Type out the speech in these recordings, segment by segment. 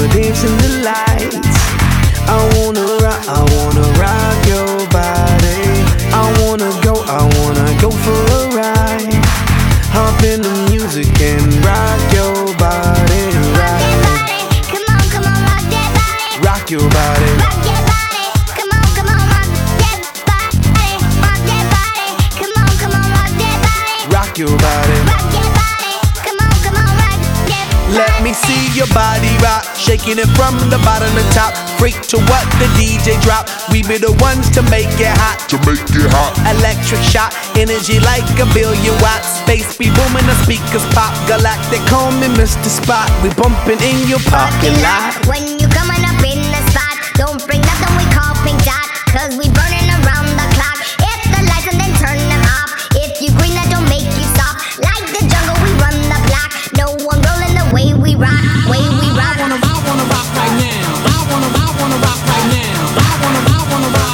wanna dance in the lights. I wanna rock your body. I wanna go for a ride. Hop in the music and rock your body. Come on, come on, rock that body. Rock your body. Rock that body. Come on, come on, rock that body. Rock that body. Come on, come on, rock that body. Rock your body. Rock that body. Come on, come on, rock that body. Let me see your body rock, shaking it from the bottom to top. Freak to what the DJ drop. We be the ones to make it hot. Electric shot, energy like 1,000,000,000 watts. Space be booming, the speakers pop. Galactic, call me Mr. Spot. We bumping in your parking lot. When you coming up in the spot, don't bring nothing we call pink dot, 'cause we burning around the clock. Hit the lights and then turn them off. If you green, that don't make you stop. Like the jungle, we run the block. No one rolling the way we rock, way we rock. I wanna rock right now. I wanna rock right now. I wanna rock right now.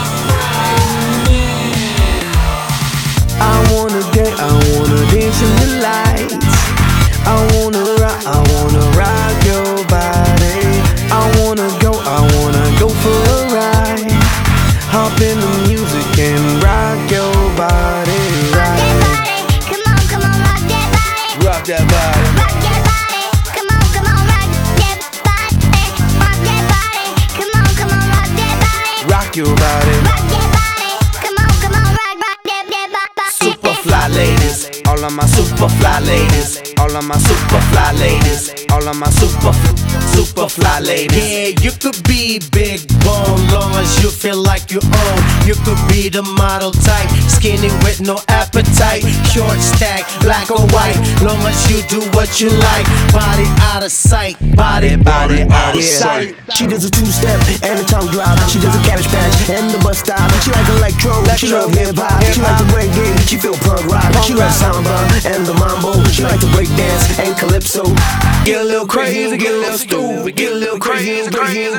I wanna dance in the lights. I wanna rock your body. I wanna go for a ride. Hop in the music and rock your body. Rock that body. Come on, come on, rock that body. Rock that body. Rock that body. Come on, come on, rock that body. Rock that body. Come on, come on, rock that body. Rock your body. Rock that body. Come on, come on, rock that body. Super fly ladies, all of my super fly ladies, all of my super fly ladies, all of my super fly ladies. Yeah, you could be big bone, long as you feel like you own. You could be the model type, skinny with no appetite, short stack, black or white, long as you do what you like. Body out of sight, body out of sight. She does a two-step and a tongue drop. She does a cabbage patch and the bus stop. She like electro, she love hip-hop. She like the reggae, she feel punk rock. She loves samba and the mambo. She like to break dance and calypso. Get a little crazy, get a little stupid, get a little crazy. I wanna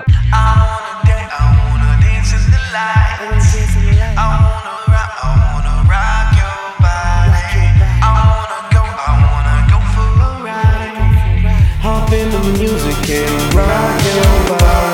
dance in the lights. I wanna rock your body. I wanna go for a ride. Hop in the music and rock your body.